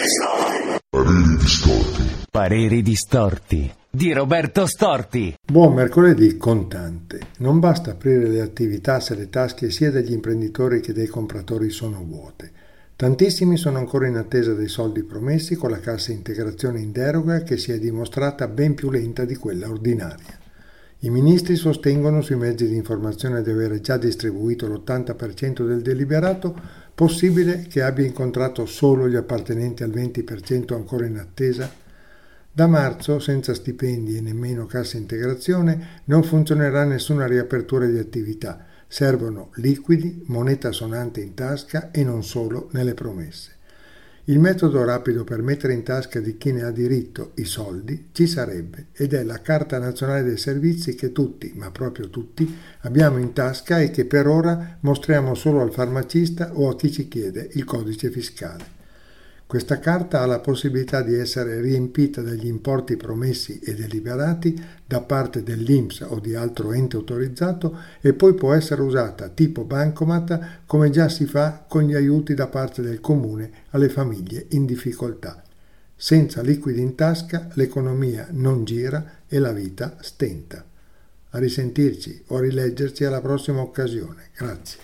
Pareri distorti. Pareri distorti di Roberto Storti. Buon mercoledì contante. Non basta aprire le attività se le tasche sia degli imprenditori che dei compratori sono vuote. Tantissimi sono ancora in attesa dei soldi promessi con la cassa integrazione in deroga che si è dimostrata ben più lenta di quella ordinaria. I ministri sostengono sui mezzi di informazione di avere già distribuito l'80% del deliberato, possibile che abbia incontrato solo gli appartenenti al 20% ancora in attesa? Da marzo, senza stipendi e nemmeno cassa integrazione, non funzionerà nessuna riapertura di attività. Servono liquidi, moneta sonante in tasca e non solo nelle promesse. Il metodo rapido per mettere in tasca di chi ne ha diritto i soldi ci sarebbe ed è la Carta Nazionale dei Servizi che tutti, ma proprio tutti, abbiamo in tasca e che per ora mostriamo solo al farmacista o a chi ci chiede il codice fiscale. Questa carta ha la possibilità di essere riempita dagli importi promessi e deliberati da parte dell'INPS o di altro ente autorizzato e poi può essere usata tipo bancomat come già si fa con gli aiuti da parte del comune alle famiglie in difficoltà. Senza liquidi in tasca l'economia non gira e la vita stenta. A risentirci o a rileggerci alla prossima occasione. Grazie.